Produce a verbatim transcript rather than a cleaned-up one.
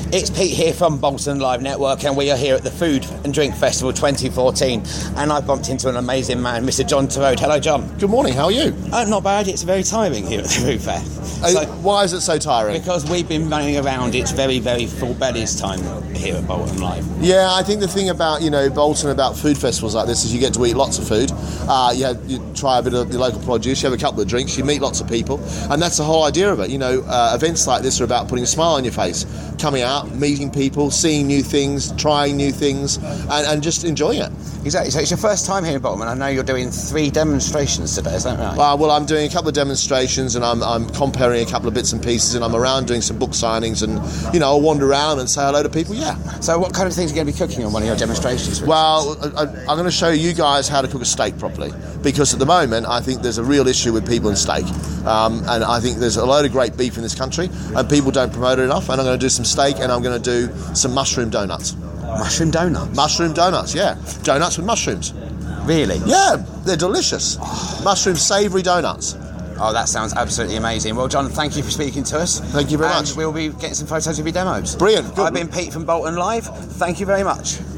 It's Pete here from Bolton Live Network, and we are here at the Food and Drink Festival twenty fourteen, and I've bumped into an amazing man, Mister John Torode. Hello, John. Good morning, how are you? Uh, not bad, it's very tiring here at the food fair. Uh, So, why is it so tiring? because we've been running around, it's very, very full bellies time here at Bolton Live. Yeah, I think the thing about, you know, Bolton, about food festivals like this is you get to eat lots of food. Uh, you, have, you try a bit of the local produce, you have a couple of drinks, you meet lots of people, and that's the whole idea of it. You know, uh, events like this are about putting a smile on your face, coming out, meeting people, seeing new things, trying new things, and, and just enjoying it. Exactly, so it's your first time here in Bolton, and I know you're doing three demonstrations today, is that right? Uh, well, I'm doing a couple of demonstrations, and I'm, I'm comparing a couple of bits and pieces, and I'm around doing some book signings, and, you know, I'll wander around and say hello to people, yeah. So what kind of things are you going to be cooking on one of your demonstrations? Well, I, I'm going to show you guys how to cook a steak properly, because at the moment I think there's a real issue with people in steak, um, and I think there's a load of great beef in this country and people don't promote it enough, and I'm going to do some steak and I'm going to do some mushroom donuts. Mushroom donuts? Mushroom donuts, yeah. Donuts with mushrooms. Really? Yeah, they're delicious. Mushroom savoury donuts. Oh, that sounds absolutely amazing. Well, John, thank you for speaking to us. Thank you very and much. we'll be getting some photos of your demos. Brilliant. Good. I've been Pete from Bolton Live. Thank you very much.